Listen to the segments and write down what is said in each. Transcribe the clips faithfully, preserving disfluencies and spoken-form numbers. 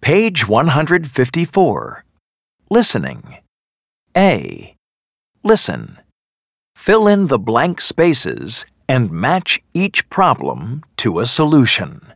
Page one hundred fifty-four. Listening. A. Listen. Fill in the blank spaces and match each problem to a solution.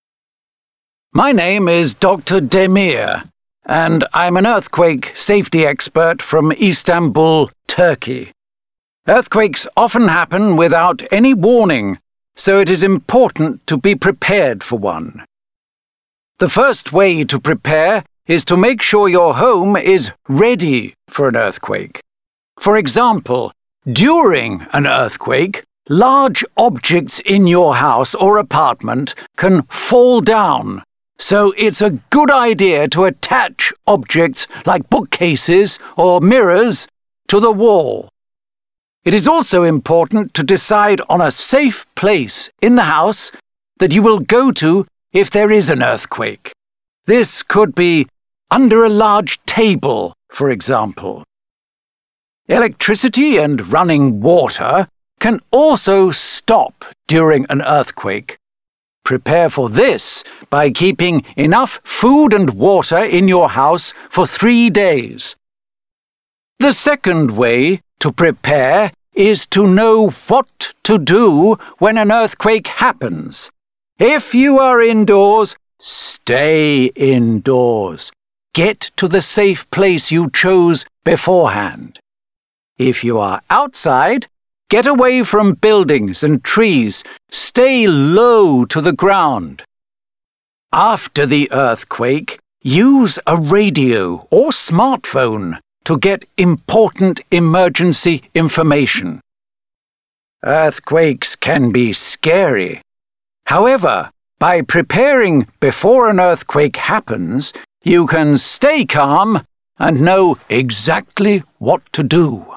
My name is Doctor Demir, and I'm an earthquake safety expert from Istanbul, Turkey. Earthquakes often happen without any warning, so it is important to be prepared for one. The first way to prepare is to make sure your home is ready for an earthquake. For example, during an earthquake, large objects in your house or apartment can fall down, so it's a good idea to attach objects like bookcases or mirrors to the wall. It is also important to decide on a safe place in the house that you will go to if there is an earthquake. This could be under a large table, for example. Electricity and running water can also stop during an earthquake. Prepare for this by keeping enough food and water in your house for three days. The second way to prepare is to know what to do when an earthquake happens. If you are indoors, stay indoors. Get to the safe place you chose beforehand. If you are outside, get away from buildings and trees. Stay low to the ground. After the earthquake, use a radio or smartphone to get important emergency information. Earthquakes can be scary. However, by preparing before an earthquake happens, you can stay calm and know exactly what to do.